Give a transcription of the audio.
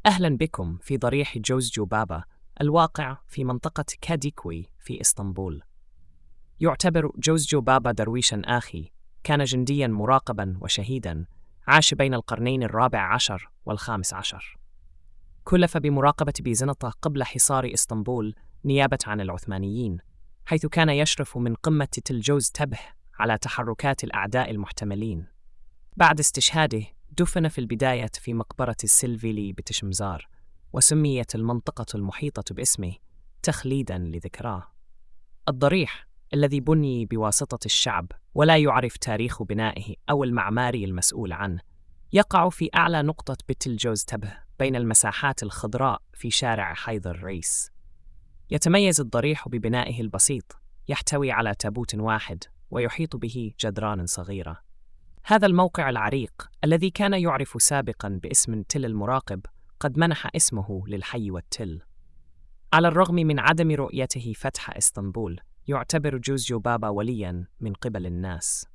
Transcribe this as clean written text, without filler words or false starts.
أهلا بكم في ضريح جوزجو بابا الواقع في منطقة كاديكوي في إسطنبول. يعتبر جوزجو بابا درويشا آخي، كان جنديا مراقبا وشهيدا، عاش بين القرنين الرابع عشر والخامس عشر. كلف بمراقبة بيزنطة قبل حصار إسطنبول نيابة عن العثمانيين، حيث كان يشرف من قمة تل جوز تبه على تحركات الأعداء المحتملين. بعد استشهاده دفن في البداية في مقبرة السلفيلي بتشمزار، وسميت المنطقة المحيطة باسمه تخليداً لذكراه. الضريح الذي بني بواسطة الشعب ولا يعرف تاريخ بنائه أو المعماري المسؤول عنه، يقع في أعلى نقطة بتل جوز تبه بين المساحات الخضراء في شارع حيدر رئيس. يتميز الضريح ببنائه البسيط، يحتوي على تابوت واحد ويحيط به جدران صغيرة. هذا الموقع العريق الذي كان يعرف سابقاً باسم تل المراقب قد منح اسمه للحي والتل. على الرغم من عدم رؤيته فتح إسطنبول، يعتبر جوزجو بابا ولياً من قبل الناس.